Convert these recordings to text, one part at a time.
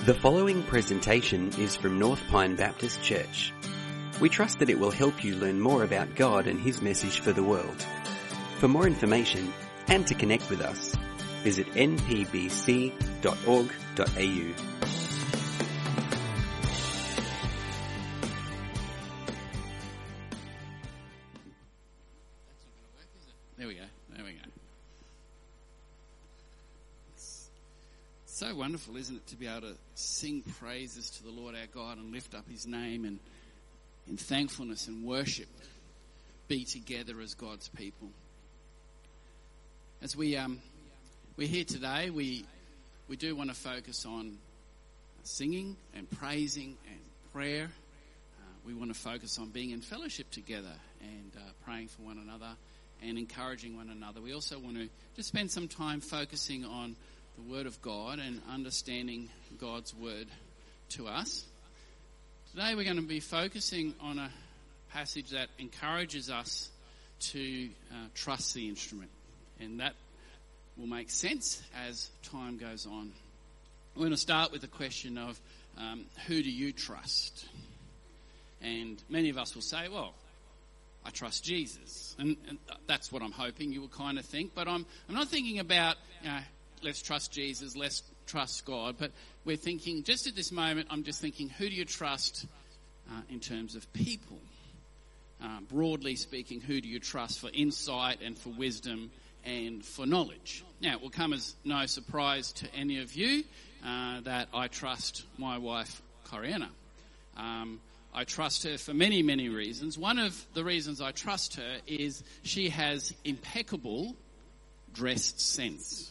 The following presentation is from North Pine Baptist Church. We trust that it will help you learn more about God and His message for the world. For more information and to connect with us, visit npbc.org.au. There we go. So wonderful, isn't it, to be able to sing praises to the Lord our God and lift up His name and in thankfulness and worship be together as God's people. As we're here today, we do want to focus on singing and praising and prayer. We want to focus on being in fellowship together and praying for one another and encouraging one another. We also want to just spend some time focusing on the Word of God and understanding God's Word to us. Today we're going to be focusing on a passage that encourages us to trust the instrument, and that will make sense as time goes on. We're going to start with the question of who do you trust? And many of us will say, well, I trust Jesus. And that's what I'm hoping you will kind of think. But I'm not thinking about, let's trust Jesus, let's trust God. But we're thinking, just at this moment, I'm just thinking, who do you trust in terms of people? Broadly speaking, who do you trust for insight and for wisdom and for knowledge? Now, it will come as no surprise to any of you that I trust my wife, Corianna. I trust her for many, many reasons. One of the reasons I trust her is she has impeccable dress sense.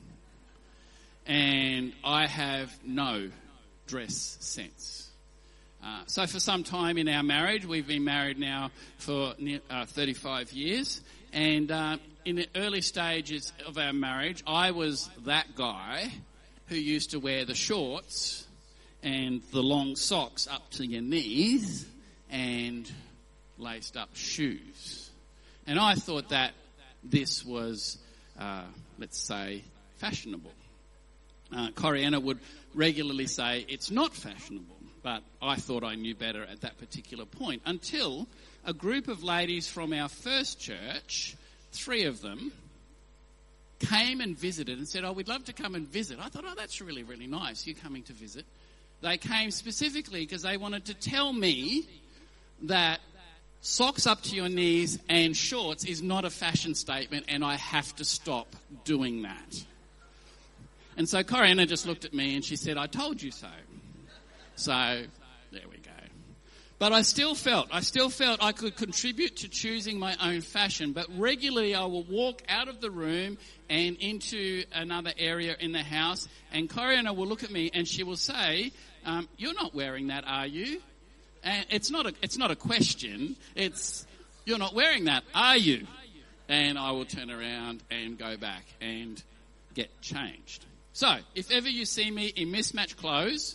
And I have no dress sense. So for some time in our marriage, we've been married now for 35 years, and in the early stages of our marriage, I was that guy who used to wear the shorts and the long socks up to your knees and laced up shoes. And I thought that this was, let's say, fashionable. Corianna would regularly say it's not fashionable, but I thought I knew better at that particular point until a group of ladies from our first church, 3 of them, came and visited and said, oh, we'd love to come and visit. I thought, oh, that's really, really nice, you coming to visit. They came specifically because they wanted to tell me that socks up to your knees and shorts is not a fashion statement and I have to stop doing that. And so Corianna just looked at me and she said, I told you so. So, there we go. But I still felt I could contribute to choosing my own fashion, but regularly I will walk out of the room and into another area in the house, and Corianna will look at me and she will say, you're not wearing that, are you? And it's not a question, it's, you're not wearing that, are you? And I will turn around and go back and get changed. So, if ever you see me in mismatched clothes,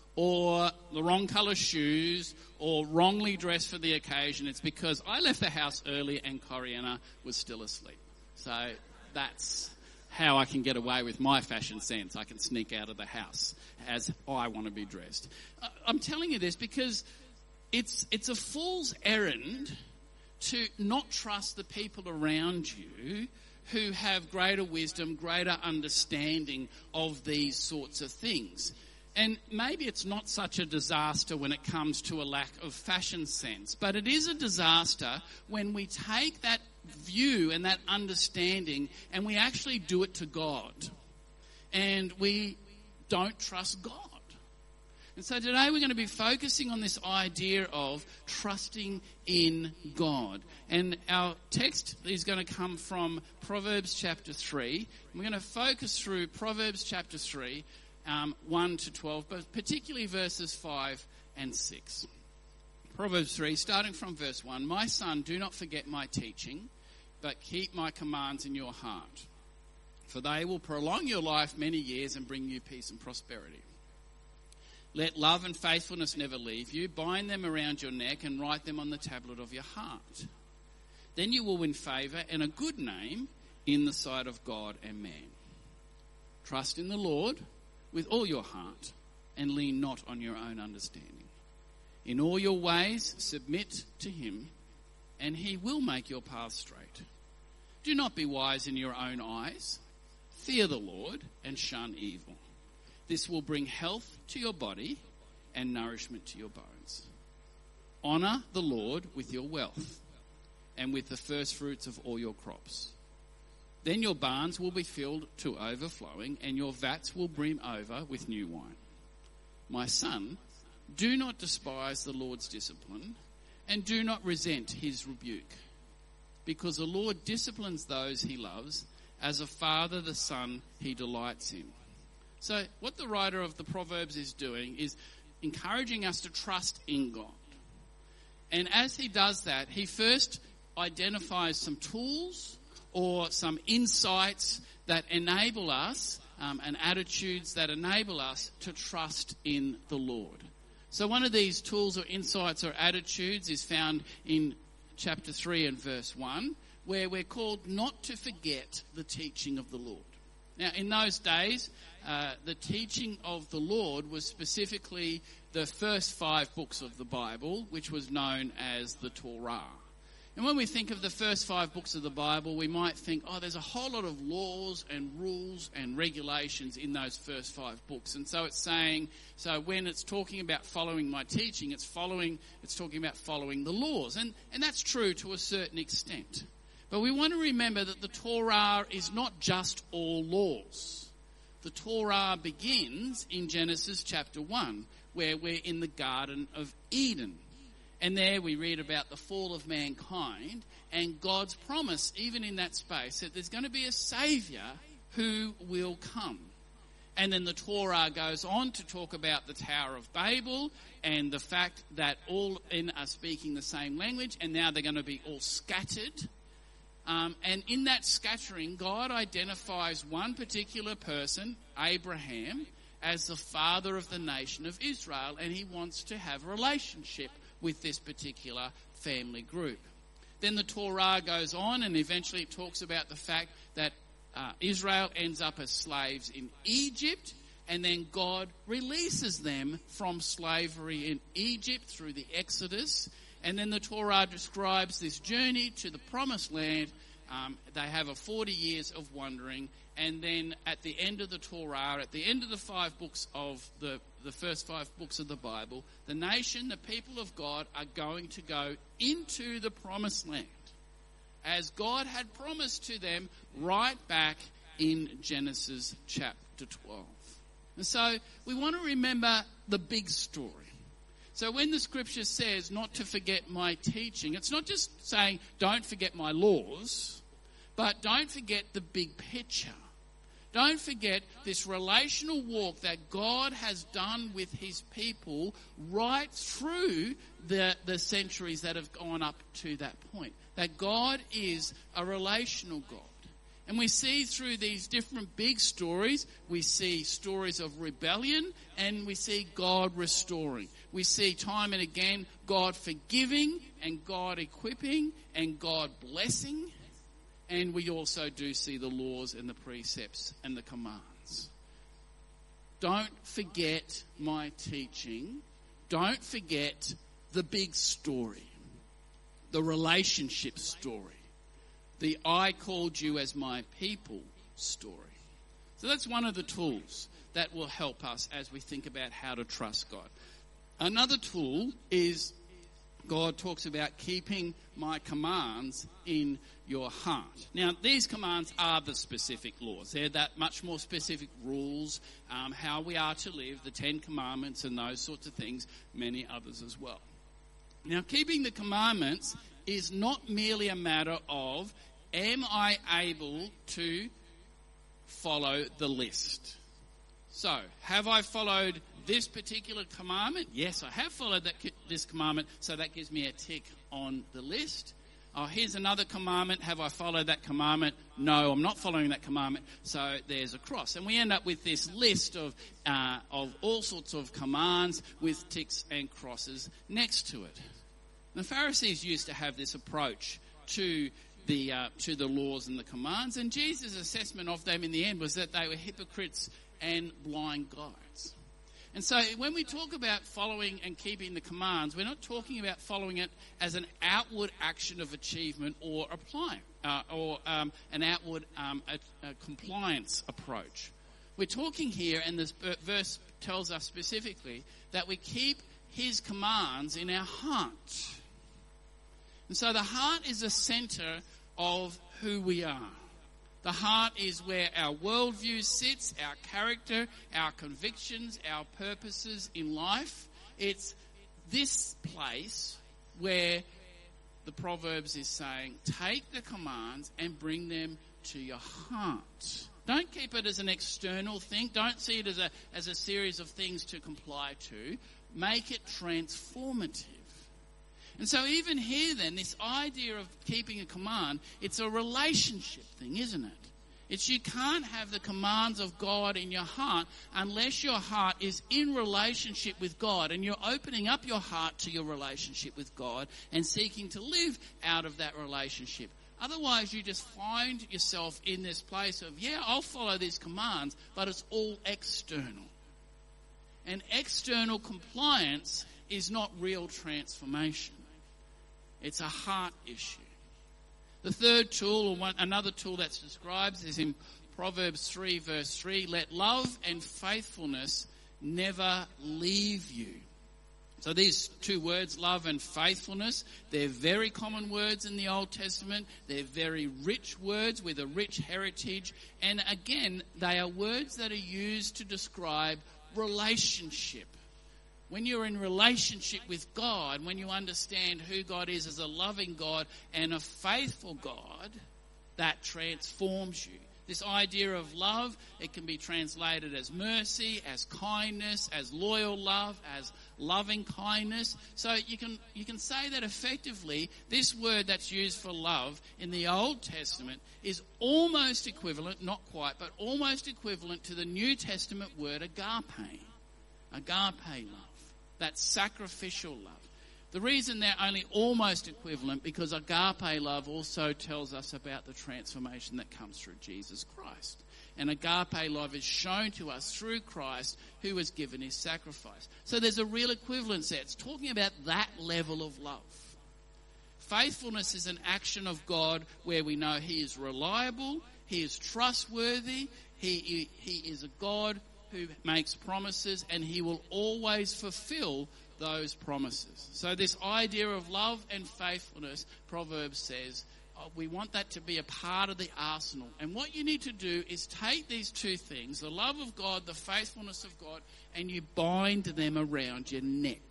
or the wrong colour shoes, or wrongly dressed for the occasion, it's because I left the house early and Corianna was still asleep. So, that's how I can get away with my fashion sense. I can sneak out of the house as I want to be dressed. I'm telling you this because it's a fool's errand to not trust the people around you who have greater wisdom, greater understanding of these sorts of things. And maybe it's not such a disaster when it comes to a lack of fashion sense, but it is a disaster when we take that view and that understanding and we actually do it to God. And we don't trust God. And so today we're going to be focusing on this idea of trusting in God. And our text is going to come from Proverbs chapter 3. We're going to focus through Proverbs chapter 3, 1 to 12, but particularly verses 5 and 6. Proverbs 3, starting from verse 1, my son, do not forget my teaching, but keep my commands in your heart. For they will prolong your life many years and bring you peace and prosperity. Let love and faithfulness never leave you. Bind them around your neck and write them on the tablet of your heart. Then you will win favour and a good name in the sight of God and man. Trust in the Lord with all your heart and lean not on your own understanding. In all your ways submit to him, and he will make your path straight. Do not be wise in your own eyes. Fear the Lord and shun evil. This will bring health to your body and nourishment to your bones. Honour the Lord with your wealth and with the first fruits of all your crops. Then your barns will be filled to overflowing, and your vats will brim over with new wine. My son, do not despise the Lord's discipline, and do not resent his rebuke, because the Lord disciplines those he loves, as a father the son he delights in. So what the writer of the Proverbs is doing is encouraging us to trust in God. And as he does that, he first identifies some tools or some insights that enable us, and attitudes that enable us to trust in the Lord. So one of these tools or insights or attitudes is found in chapter 3 and verse 1, where we're called not to forget the teaching of the Lord. Now, in those days, the teaching of the Lord was specifically the first 5 books of the Bible, which was known as the Torah. And when we think of the first 5 books of the Bible, we might think, oh, there's a whole lot of laws and rules and regulations in those first 5 books. And so it's saying, so when it's talking about following my teaching, it's talking about following the laws. And that's true to a certain extent. But we want to remember that the Torah is not just all laws. The Torah begins in Genesis chapter 1, where we're in the Garden of Eden. And there we read about the fall of mankind and God's promise, even in that space, that there's going to be a Saviour who will come. And then the Torah goes on to talk about the Tower of Babel and the fact that all men are speaking the same language, and now they're going to be all scattered. And in that scattering, God identifies one particular person, Abraham, as the father of the nation of Israel, and he wants to have a relationship with this particular family group. Then the Torah goes on, and eventually it talks about the fact that Israel ends up as slaves in Egypt, and then God releases them from slavery in Egypt through the Exodus. And then the Torah describes this journey to the promised land. They have a 40 years of wandering, and then at the end of the Torah, at the end of the 5 books of the first 5 books of the Bible, the nation, the people of God, are going to go into the promised land, as God had promised to them right back in Genesis chapter 12. And so we want to remember the big story. So when the scripture says not to forget my teaching, it's not just saying don't forget my laws, but don't forget the big picture. Don't forget this relational walk that God has done with his people right through the centuries that have gone up to that point. That God is a relational God. And we see through these different big stories, we see stories of rebellion and we see God restoring. We see time and again God forgiving and God equipping and God blessing. And we also do see the laws and the precepts and the commands. Don't forget my teaching. Don't forget the big story, the relationship story, the I called you as my people story. So that's one of the tools that will help us as we think about how to trust God. Another tool is God talks about keeping my commands in your heart. Now, these commands are the specific laws. They're that much more specific rules, how we are to live, the 10 commandments and those sorts of things, many others as well. Now, keeping the commandments is not merely a matter of, am I able to follow the list? So, have I followed this particular commandment? Yes, I have followed this commandment, so that gives me a tick on the list. Oh, here's another commandment. Have I followed that commandment? No, I'm not following that commandment, so there's a cross. And we end up with this list of all sorts of commands with ticks and crosses next to it. The Pharisees used to have this approach to the laws and the commands, and Jesus' assessment of them in the end was that they were hypocrites and blind guides. And so when we talk about following and keeping the commands, we're not talking about following it as an outward action of achievement or applying, an outward a compliance approach. We're talking here, and this verse tells us specifically, that we keep his commands in our heart. And so the heart is the center of who we are. The heart is where our worldview sits, our character, our convictions, our purposes in life. It's this place where the Proverbs is saying, take the commands and bring them to your heart. Don't keep it as an external thing. Don't see it as a series of things to comply to. Make it transformative. And so even here then, this idea of keeping a command, it's a relationship thing, isn't it? It's you can't have the commands of God in your heart unless your heart is in relationship with God and you're opening up your heart to your relationship with God and seeking to live out of that relationship. Otherwise, you just find yourself in this place of, yeah, I'll follow these commands, but it's all external. And external compliance is not real transformation. It's a heart issue. The third tool, or another tool that's described, is in Proverbs 3, verse 3. Let love and faithfulness never leave you. So these two words, love and faithfulness, they're very common words in the Old Testament. They're very rich words with a rich heritage. And again, they are words that are used to describe relationship. When you're in relationship with God, when you understand who God is as a loving God and a faithful God, that transforms you. This idea of love, it can be translated as mercy, as kindness, as loyal love, as loving kindness. So you can say that effectively, this word that's used for love in the Old Testament is almost equivalent, not quite, but almost equivalent to the New Testament word agape. Agape love. That sacrificial love. The reason they're only almost equivalent because agape love also tells us about the transformation that comes through Jesus Christ. And agape love is shown to us through Christ who has given his sacrifice. So there's a real equivalence there. It's talking about that level of love. Faithfulness is an action of God where we know he is reliable, he is trustworthy, he is a God who makes promises, and he will always fulfill those promises. So this idea of love and faithfulness, Proverbs says, we want that to be a part of the arsenal. And what you need to do is take these two things, the love of God, the faithfulness of God, and you bind them around your neck.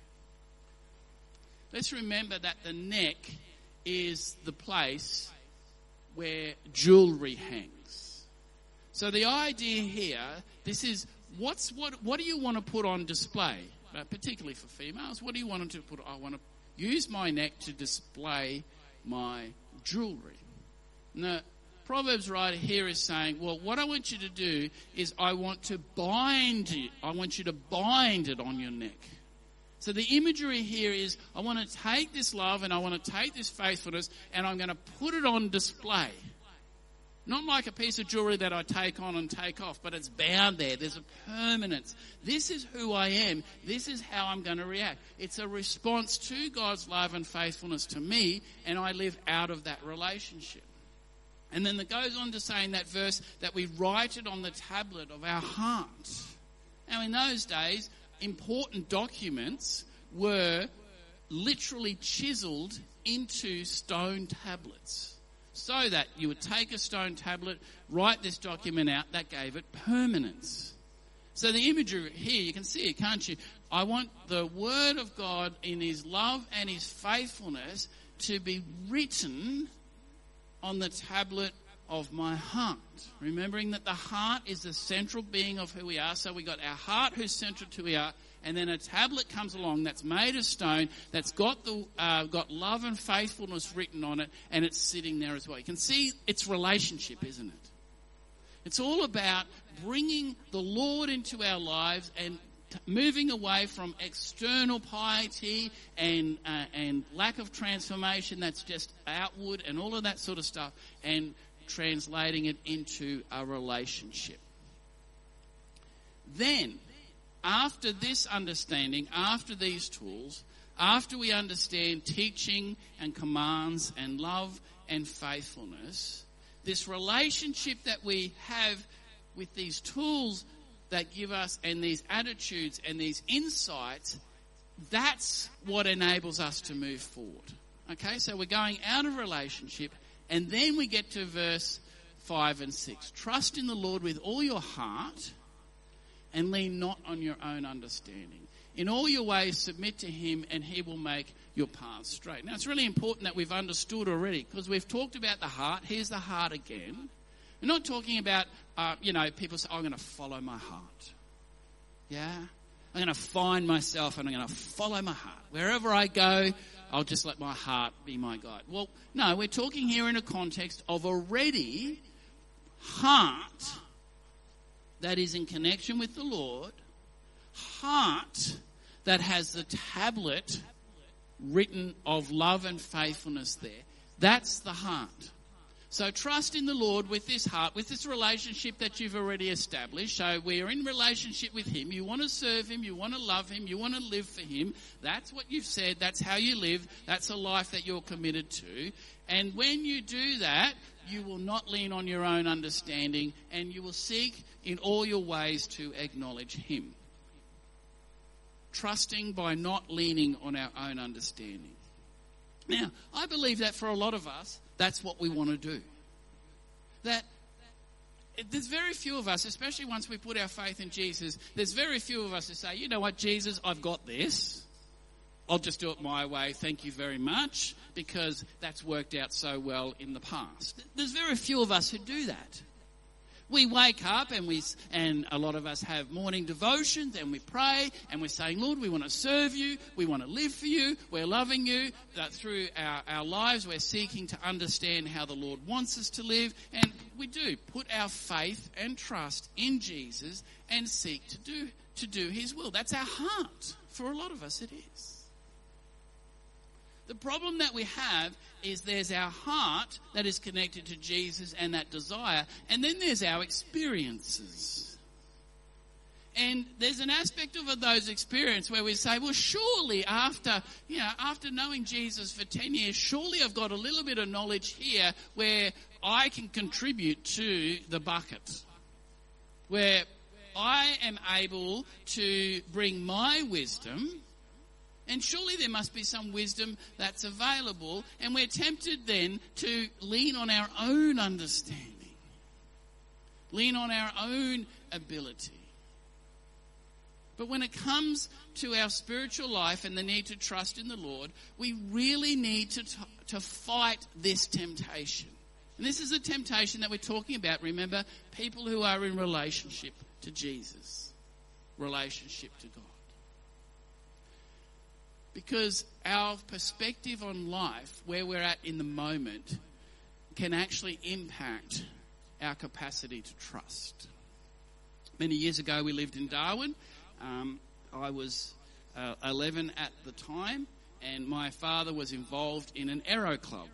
Let's remember that the neck is the place where jewelry hangs. So the idea here, this is what do you want to put on display? Particularly for females, what do you want to put? I want to use my neck to display my jewelry. Now, Proverbs writer here is saying, well, what I want you to do is I want to bind it. I want you to bind it on your neck. So the imagery here is I want to take this love and I want to take this faithfulness and I'm going to put it on display. Not like a piece of jewelry that I take on and take off, but it's bound there. There's a permanence. This is who I am. This is how I'm going to react. It's a response to God's love and faithfulness to me, and I live out of that relationship. And then it goes on to say in that verse that we write it on the tablet of our heart. Now in those days, important documents were literally chiseled into stone tablets. So that you would take a stone tablet, write this document out, that gave it permanence. So the imagery here, you can see it, can't you? I want the word of God in his love and his faithfulness to be written on the tablet of my heart. Remembering that the heart is the central being of who we are. So we got our heart who's central to who we are. And then a tablet comes along that's made of stone, that's got love and faithfulness written on it, and it's sitting there as well. You can see it's relationship, isn't it? It's all about bringing the Lord into our lives and moving away from external piety and lack of transformation that's just outward and all of that sort of stuff, and translating it into a relationship. Then, after this understanding, after these tools, after we understand teaching and commands and love and faithfulness, this relationship that we have with these tools that give us and these attitudes and these insights, that's what enables us to move forward. Okay, so we're going out of relationship, and then we get to verse 5 and 6. Trust in the Lord with all your heart and lean not on your own understanding. In all your ways submit to him, and he will make your paths straight. Now, it's really important that we've understood already, because we've talked about the heart. Here's the heart again. We're not talking about, people say, I'm going to follow my heart. Yeah? I'm going to find myself and I'm going to follow my heart. Wherever I go, I'll just let my heart be my guide. Well, no, we're talking here in a context of a ready heart that is in connection with the Lord, heart that has the tablet written of love and faithfulness there. That's the heart. So trust in the Lord with this heart, with this relationship that you've already established. So we're in relationship with him. You want to serve him. You want to love him. You want to live for him. That's what you've said. That's how you live. That's a life that you're committed to. And when you do that, you will not lean on your own understanding, and you will seek in all your ways to acknowledge him. Trusting by not leaning on our own understanding. Now, I believe that for a lot of us, that's what we want to do. That there's very few of us, especially once we put our faith in Jesus, there's very few of us who say, you know what, Jesus, I've got this. I'll just do it my way. Thank you very much, because that's worked out so well in the past. There's very few of us who do that. We wake up and a lot of us have morning devotions, and we pray and we're saying, Lord, we want to serve you. We want to live for you. We're loving you. That through our lives, we're seeking to understand how the Lord wants us to live. And we do put our faith and trust in Jesus and seek to do his will. That's our heart. For a lot of us, it is. The problem that we have is there's our heart that is connected to Jesus and that desire, and then there's our experiences. And there's an aspect of those experiences where we say, well, surely after knowing Jesus for 10 years, surely I've got a little bit of knowledge here where I can contribute to the bucket, where I am able to bring my wisdom. And surely there must be some wisdom that's available. And we're tempted then to lean on our own understanding. Lean on our own ability. But when it comes to our spiritual life and the need to trust in the Lord, we really need to fight this temptation. And this is a temptation that we're talking about. Remember, people who are in relationship to Jesus. Relationship to God. Because our perspective on life, where we're at in the moment, can actually impact our capacity to trust. Many years ago, we lived in Darwin. I was 11 at the time, and my father was involved in an aero club.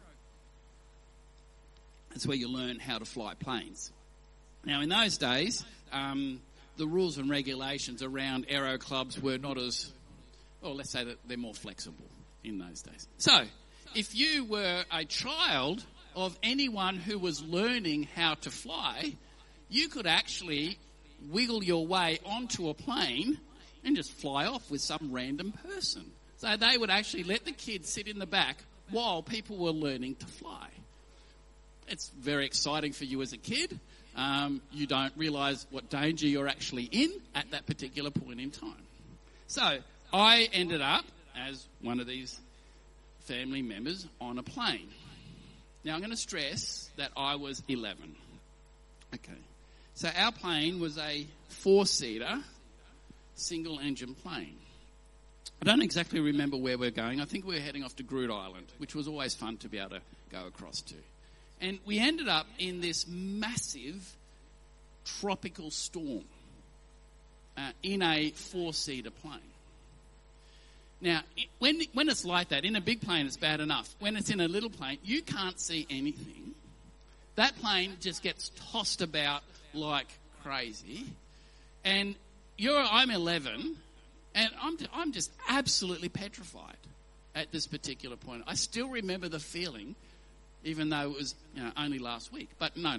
That's where you learn how to fly planes. Now, in those days, the rules and regulations around aero clubs were not as... Well, let's say that they're more flexible in those days. So, if you were a child of anyone who was learning how to fly, you could actually wiggle your way onto a plane and just fly off with some random person. So they would actually let the kids sit in the back while people were learning to fly. It's very exciting for you as a kid. You don't realise what danger you're actually in at that particular point in time. So I ended up as one of these family members on a plane. Now I'm going to stress that I was 11. Okay. So our plane was a 4-seater, single-engine plane. I don't exactly remember where we're going. I think we were heading off to Groot Island, which was always fun to be able to go across to. And we ended up in this massive tropical storm in a 4-seater plane. Now, when it's like that, in a big plane it's bad enough. When it's in a little plane, you can't see anything. That plane just gets tossed about like crazy. And I'm 11, and I'm just absolutely petrified at this particular point. I still remember the feeling, even though it was only last week. But no,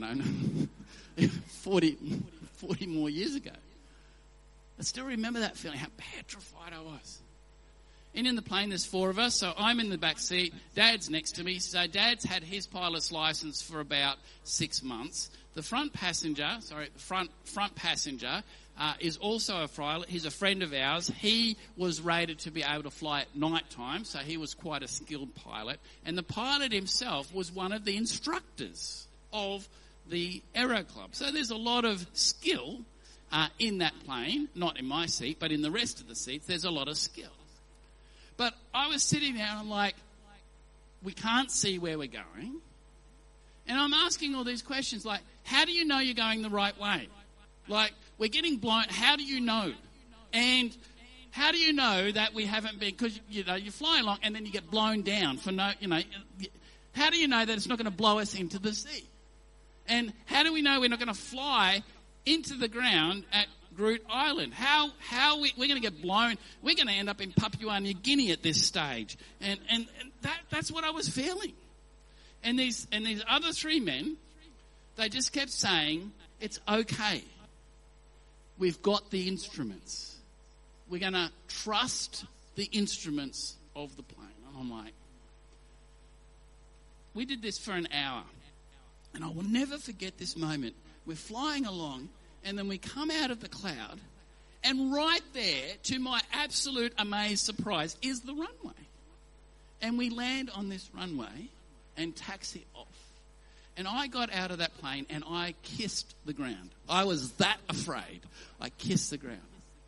40 more years ago. I still remember that feeling, how petrified I was. And in the plane, there's 4 of us, so I'm in the back seat. Dad's next to me. So Dad's had his pilot's license for about 6 months. The front passenger is also a pilot. He's a friend of ours. He was rated to be able to fly at night time, so he was quite a skilled pilot. And the pilot himself was one of the instructors of the Aero Club. So there's a lot of skill in that plane, not in my seat, but in the rest of the seats, there's a lot of skill. But I was sitting there and I'm like, we can't see where we're going. And I'm asking all these questions like, how do you know you're going the right way? Like, we're getting blown. How do you know? And how do you know that we haven't been, because, you fly along and then you get blown down for how do you know that it's not going to blow us into the sea? And how do we know we're not going to fly into the ground at Groot Island? How we're going to get blown? We're going to end up in Papua New Guinea at this stage. And that's what I was feeling. And these other 3 men, they just kept saying, it's okay. We've got the instruments. We're going to trust the instruments of the plane. And I'm like, we did this for an hour. And I will never forget this moment. We're flying along, and then we come out of the cloud, and right there, to my absolute amazed surprise, is the runway. And we land on this runway and taxi off. And I got out of that plane and I kissed the ground. I was that afraid. I kissed the ground.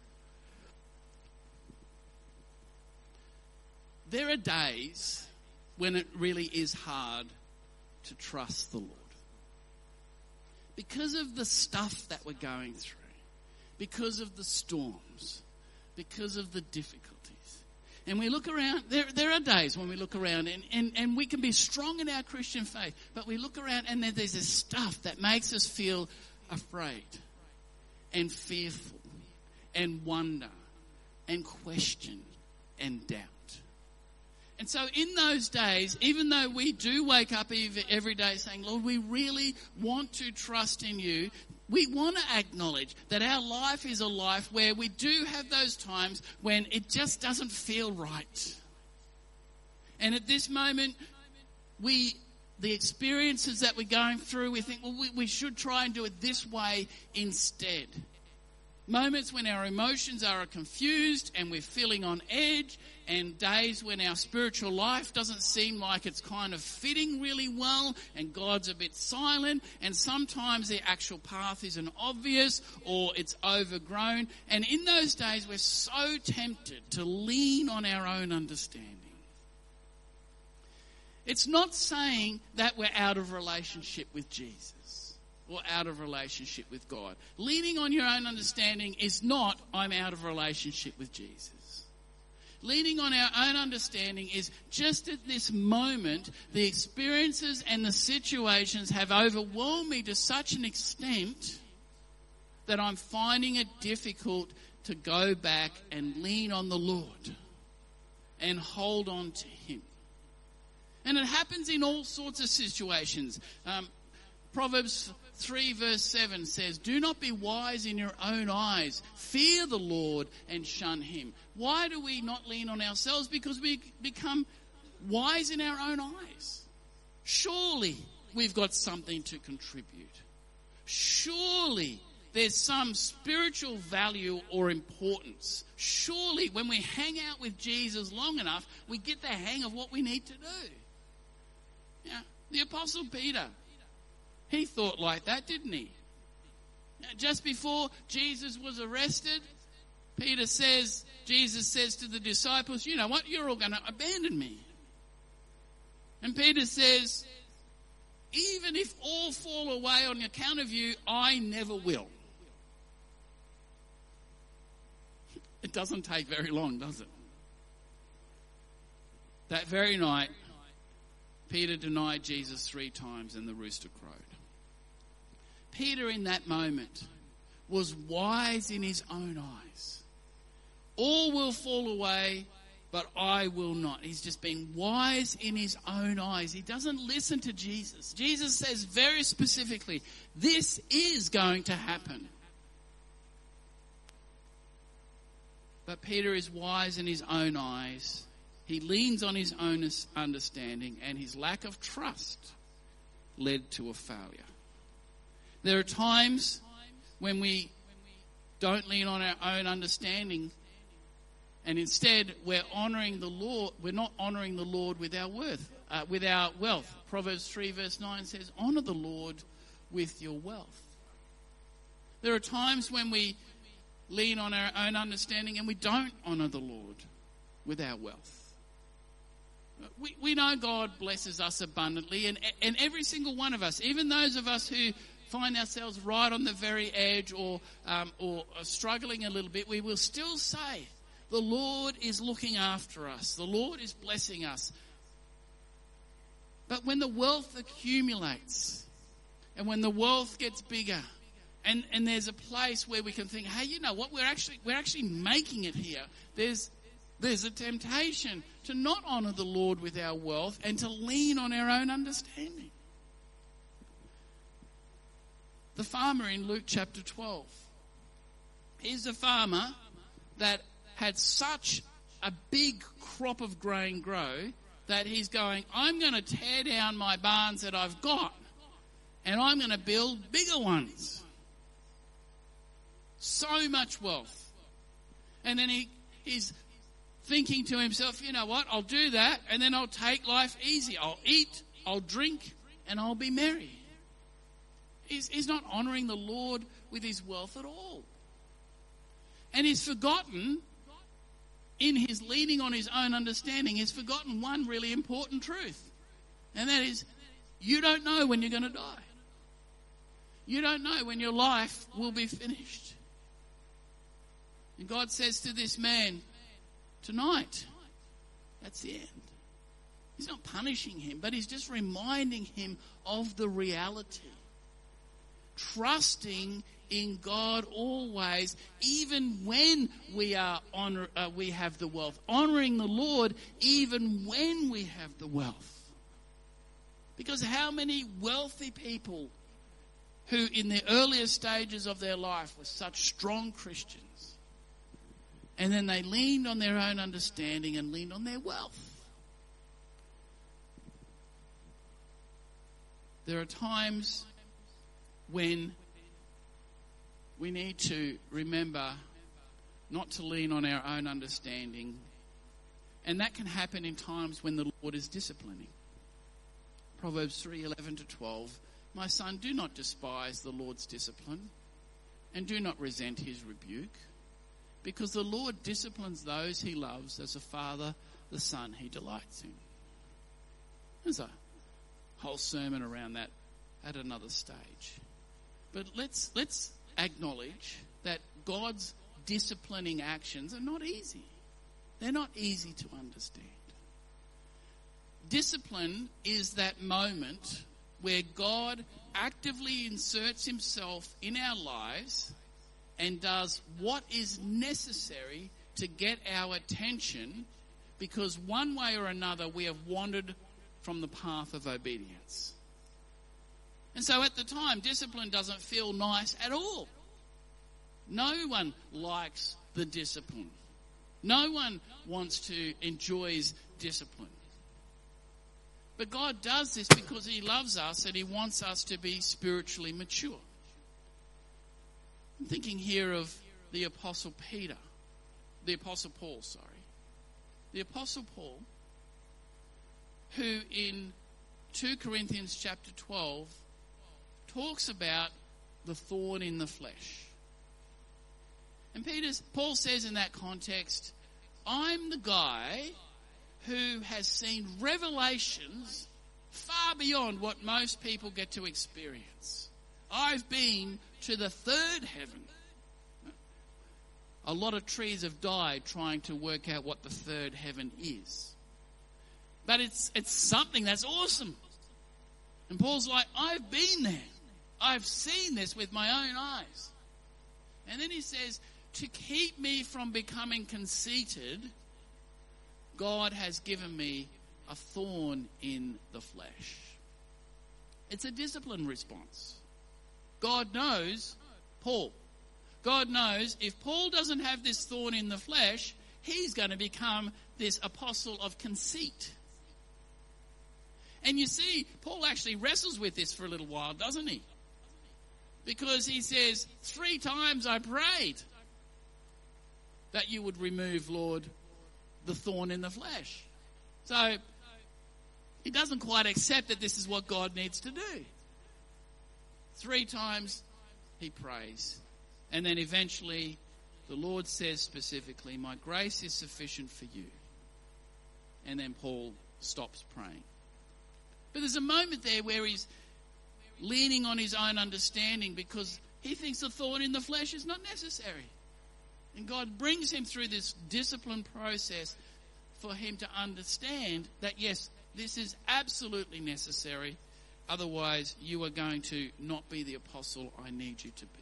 There are days when it really is hard to trust the Lord. Because of the stuff that we're going through, because of the storms, because of the difficulties. And we look around, there are days when we look around and we can be strong in our Christian faith, but we look around and there's this stuff that makes us feel afraid and fearful and wonder and question and doubt. And so in those days, even though we do wake up every day saying, Lord, we really want to trust in you, we want to acknowledge that our life is a life where we do have those times when it just doesn't feel right. And at this moment, the experiences that we're going through, we think, well, we should try and do it this way instead. Moments when our emotions are confused and we're feeling on edge, and days when our spiritual life doesn't seem like it's kind of fitting really well and God's a bit silent, and sometimes the actual path isn't obvious or it's overgrown. And in those days we're so tempted to lean on our own understanding. It's not saying that we're out of relationship with Jesus or out of relationship with God. Leaning on your own understanding is not, I'm out of relationship with Jesus. Leaning on our own understanding is just at this moment, the experiences and the situations have overwhelmed me to such an extent that I'm finding it difficult to go back and lean on the Lord and hold on to Him. And it happens in all sorts of situations. Proverbs 3 verse 7 says, do not be wise in your own eyes. Fear the Lord and shun Him. Why do we not lean on ourselves? Because we become wise in our own eyes. Surely we've got something to contribute. Surely there's some spiritual value or importance. Surely when we hang out with Jesus long enough, we get the hang of what we need to do. Yeah, the Apostle Peter, he thought like that, didn't he? Just before Jesus was arrested, Jesus says to the disciples, you know what, you're all going to abandon me. And Peter says, even if all fall away on account of you, I never will. It doesn't take very long, does it? That very night, Peter denied Jesus 3 times and the rooster crowed. Peter in that moment was wise in his own eyes. All will fall away, but I will not. He's just been wise in his own eyes. He doesn't listen to Jesus. Jesus says very specifically, this is going to happen. But Peter is wise in his own eyes. He leans on his own understanding, and his lack of trust led to a failure. There are times when we don't lean on our own understanding, and instead we're honouring the Lord. We're not honouring the Lord with our wealth. Proverbs 3 verse 9 says, "Honour the Lord with your wealth." There are times when we lean on our own understanding and we don't honour the Lord with our wealth. We know God blesses us abundantly, and every single one of us, even those of us who find ourselves right on the very edge or are struggling a little bit, we will still say, the Lord is looking after us. The Lord is blessing us. But when the wealth accumulates and when the wealth gets bigger and there's a place where we can think, hey, you know what, we're actually making it here. There's a temptation to not honour the Lord with our wealth and to lean on our own understanding. The farmer in Luke chapter 12. He's a farmer that had such a big crop of grain grow that he's going, I'm going to tear down my barns that I've got and I'm going to build bigger ones. So much wealth. And then he's thinking to himself, you know what, I'll do that and then I'll take life easy. I'll eat, I'll drink, and I'll be merry. He's not honouring the Lord with his wealth at all. And he's forgotten, in his leaning on his own understanding, he's forgotten one really important truth. And that is, you don't know when you're going to die. You don't know when your life will be finished. And God says to this man, tonight, that's the end. He's not punishing him, but he's just reminding him of the reality. Trusting in God always, even when we have the wealth. Honouring the Lord even when we have the wealth. Because how many wealthy people who in the earlier stages of their life were such strong Christians, and then they leaned on their own understanding and leaned on their wealth. There are times when we need to remember not to lean on our own understanding, and that can happen in times when the Lord is disciplining. Proverbs 3:11-12, my son, do not despise the Lord's discipline, and do not resent his rebuke, because the Lord disciplines those he loves as a father the son he delights in. There's a whole sermon around that at another stage. But let's acknowledge that God's disciplining actions are not easy. They're not easy to understand. Discipline is that moment where God actively inserts himself in our lives and does what is necessary to get our attention, because one way or another we have wandered from the path of obedience. And so at the time, discipline doesn't feel nice at all. No one likes the discipline. No one enjoys discipline. But God does this because he loves us and he wants us to be spiritually mature. I'm thinking here of the Apostle Paul. The Apostle Paul, who in 2 Corinthians chapter 12 talks about the thorn in the flesh. And Paul says in that context, I'm the guy who has seen revelations far beyond what most people get to experience. I've been to the third heaven. A lot of trees have died trying to work out what the third heaven is. But it's something that's awesome. And Paul's like, I've been there. I've seen this with my own eyes. And then he says, to keep me from becoming conceited, God has given me a thorn in the flesh. It's a discipline response. God knows Paul. God knows if Paul doesn't have this thorn in the flesh, he's going to become this apostle of conceit. And you see, Paul actually wrestles with this for a little while, doesn't he? Because he says, 3 times I prayed that you would remove, Lord, the thorn in the flesh. So he doesn't quite accept that this is what God needs to do. 3 times he prays. And then eventually the Lord says specifically, my grace is sufficient for you. And then Paul stops praying. But there's a moment there where he's leaning on his own understanding because he thinks the thorn in the flesh is not necessary. And God brings him through this discipline process for him to understand that, yes, this is absolutely necessary. Otherwise, you are going to not be the apostle I need you to be.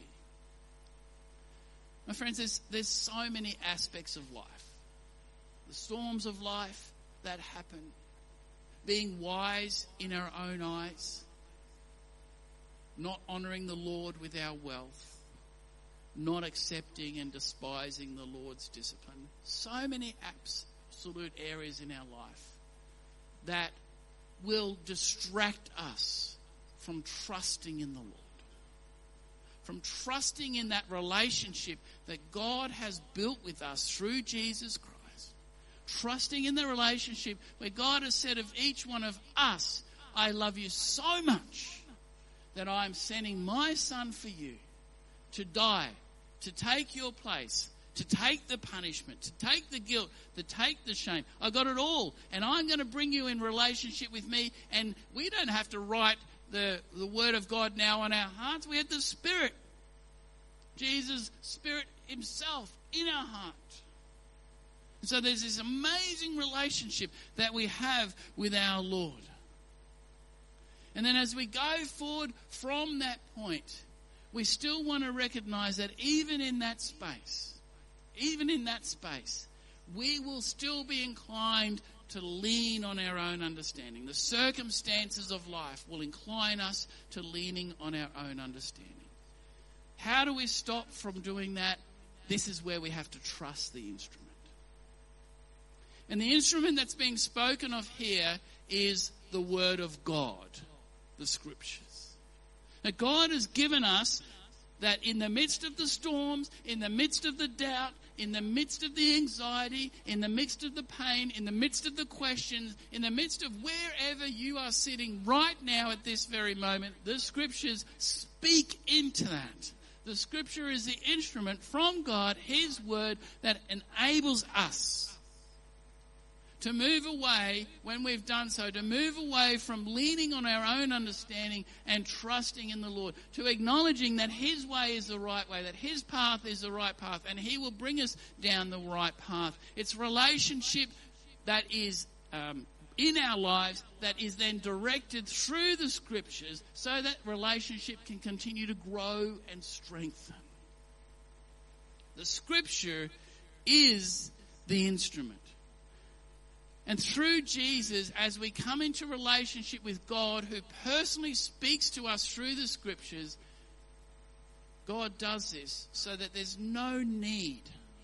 My friends, there's so many aspects of life. The storms of life that happen. Being wise in our own eyes. Not honouring the Lord with our wealth. Not accepting and despising the Lord's discipline. So many absolute areas in our life that will distract us from trusting in the Lord. From trusting in that relationship that God has built with us through Jesus Christ. Trusting in the relationship where God has said of each one of us, I love you so much that I am sending my son for you to die, to take your place, to take the punishment, to take the guilt, to take the shame. I got it all, and I'm going to bring you in relationship with me, and we don't have to write the word of God now on our hearts. We have the Spirit. Jesus' Spirit himself in our heart. And so there's this amazing relationship that we have with our Lord. And then as we go forward from that point, we still want to recognize that even in that space, we will still be inclined to lean on our own understanding. The circumstances of life will incline us to leaning on our own understanding. How do we stop from doing that? This is where we have to trust the instrument. And the instrument that's being spoken of here is the Word of God, the Scriptures. Now, God has given us that in the midst of the storms, in the midst of the doubt, in the midst of the anxiety, in the midst of the pain, in the midst of the questions, in the midst of wherever you are sitting right now at this very moment, the Scriptures speak into that. The Scripture is the instrument from God, His Word, that enables us to move away, when we've done so, to move away from leaning on our own understanding and trusting in the Lord, to acknowledging that His way is the right way, that His path is the right path, and He will bring us down the right path. It's relationship that is in our lives that is then directed through the Scriptures so that relationship can continue to grow and strengthen. The Scripture is the instrument. And through Jesus, as we come into relationship with God, who personally speaks to us through the Scriptures, God does this so that there's no need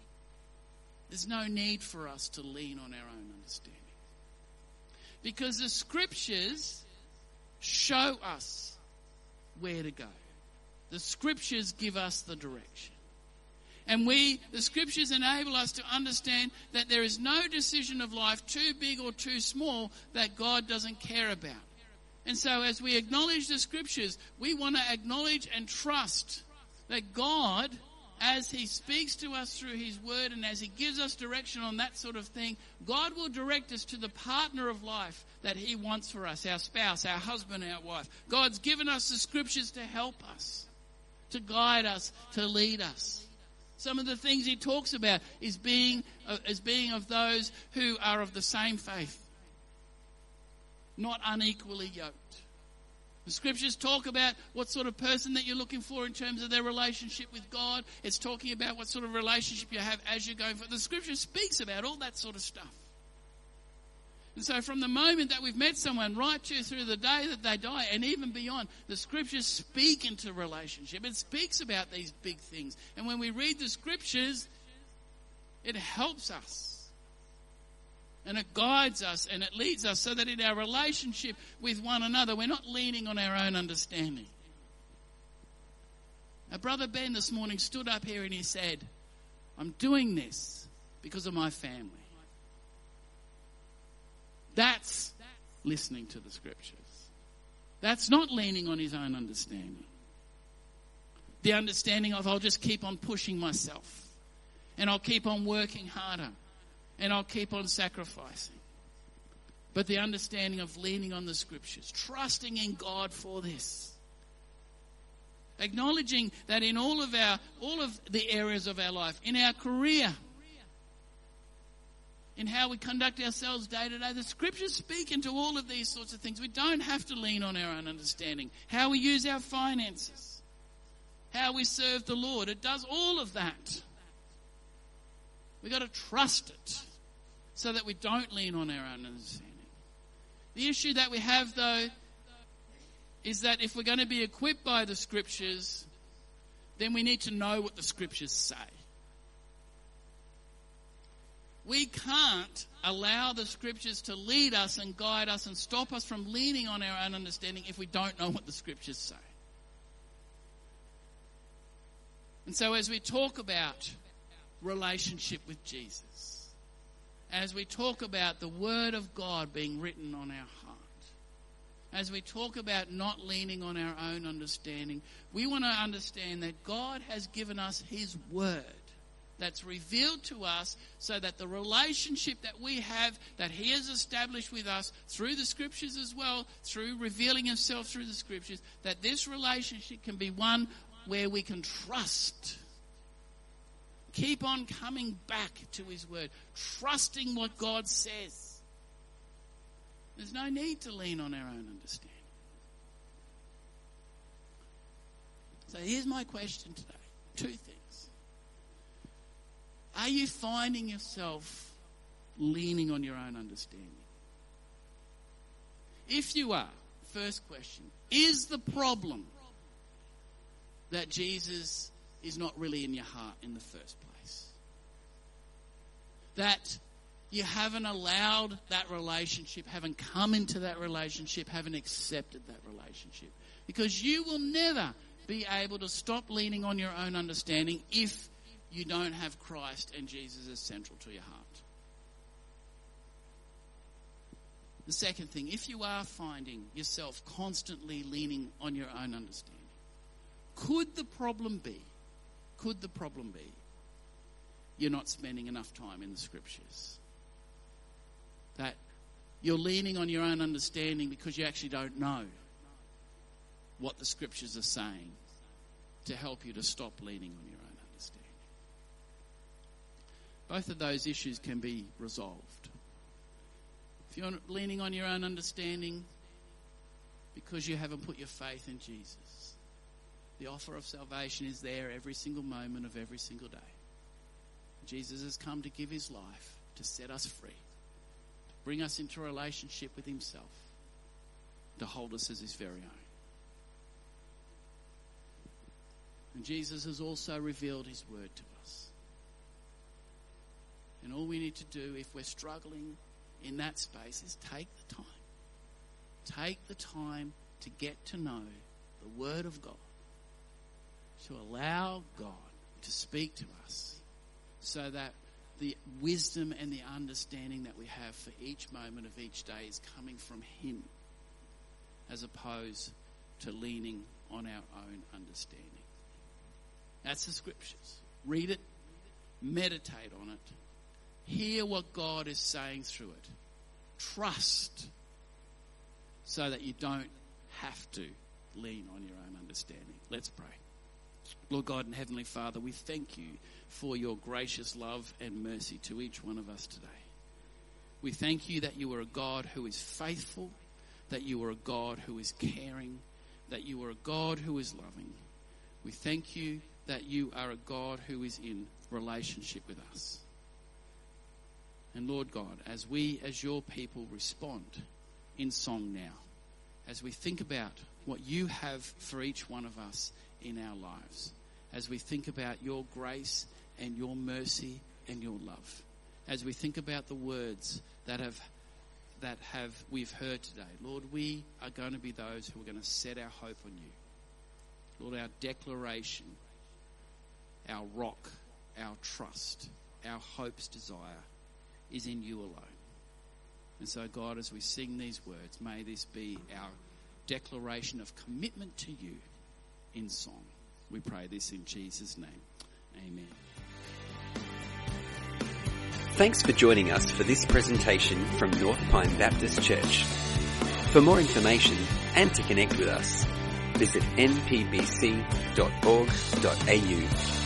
for us to lean on our own understanding. Because the Scriptures show us where to go. The Scriptures give us the direction. And the Scriptures enable us to understand that there is no decision of life too big or too small that God doesn't care about. And so as we acknowledge the Scriptures, we want to acknowledge and trust that God, as He speaks to us through His Word and as He gives us direction on that sort of thing, God will direct us to the partner of life that He wants for us, our spouse, our husband, our wife. God's given us the Scriptures to help us, to guide us, to lead us. Some of the things He talks about is being of those who are of the same faith, not unequally yoked. The scriptures talk about what sort of person that you're looking for in terms of their relationship with God. It's talking about what sort of relationship you have as you're going for. The scripture speaks about all that sort of stuff. And so from the moment that we've met someone right through the day that they die and even beyond, the scriptures speak into relationship. It speaks about these big things. And when we read the scriptures, it helps us. And it guides us and it leads us so that in our relationship with one another, we're not leaning on our own understanding. Our brother Ben this morning stood up here and he said, I'm doing this because of my family. That's listening to the scriptures. That's not leaning on his own understanding. The understanding of I'll just keep on pushing myself and I'll keep on working harder. And I'll keep on sacrificing. But the understanding of leaning on the scriptures, trusting in God for this. Acknowledging that in all of the areas of our life, in our career, in how we conduct ourselves day to day, the scriptures speak into all of these sorts of things. We don't have to lean on our own understanding. How we use our finances, how we serve the Lord, it does all of that. We've got to trust it so that we don't lean on our own understanding. The issue that we have, though, is that if we're going to be equipped by the scriptures, then we need to know what the scriptures say. We can't allow the scriptures to lead us and guide us and stop us from leaning on our own understanding if we don't know what the scriptures say. And so as we talk about relationship with Jesus, as we talk about the Word of God being written on our heart, as we talk about not leaning on our own understanding, we want to understand that God has given us His Word that's revealed to us so that the relationship that we have, that He has established with us through the Scriptures as well, through revealing Himself through the Scriptures, that this relationship can be one where we can trust. Keep on coming back to His Word, trusting what God says. There's no need to lean on our own understanding. So here's my question today. Two things. Are you finding yourself leaning on your own understanding? If you are, first question, is the problem that Jesus is not really in your heart in the first place? That you haven't allowed that relationship, haven't come into that relationship, haven't accepted that relationship. Because you will never be able to stop leaning on your own understanding if you don't have Christ and Jesus as central to your heart. The second thing, if you are finding yourself constantly leaning on your own understanding, could the problem be you're not spending enough time in the scriptures? That you're leaning on your own understanding because you actually don't know what the scriptures are saying to help you to stop leaning on your own understanding. Both of those issues can be resolved. If you're leaning on your own understanding because you haven't put your faith in Jesus, the offer of salvation is there every single moment of every single day. Jesus has come to give His life to set us free, to bring us into a relationship with Himself, to hold us as His very own. And Jesus has also revealed His Word to us. And all we need to do if we're struggling in that space is take the time. Take the time to get to know the Word of God, to allow God to speak to us so that the wisdom and the understanding that we have for each moment of each day is coming from Him as opposed to leaning on our own understanding. That's the scriptures. Read it, meditate on it, hear what God is saying through it. Trust so that you don't have to lean on your own understanding. Let's pray. Lord God and Heavenly Father, we thank You for Your gracious love and mercy to each one of us today. We thank You that You are a God who is faithful, that You are a God who is caring, that you are a God who is loving. We thank you that you are a God who is in relationship with us. And Lord God, as we as your people respond in song now, as we think about what you have for each one of us in our lives, as we think about your grace and your mercy and your love, as we think about the words that we've heard today, Lord, we are going to be those who are going to set our hope on you. Lord, our declaration, our rock, our trust, our hope's desire is in you alone. And so, God, as we sing these words, may this be our declaration of commitment to you in song. We pray this in Jesus' name. Amen. Thanks for joining us for this presentation from North Pine Baptist Church. For more information and to connect with us, visit npbc.org.au.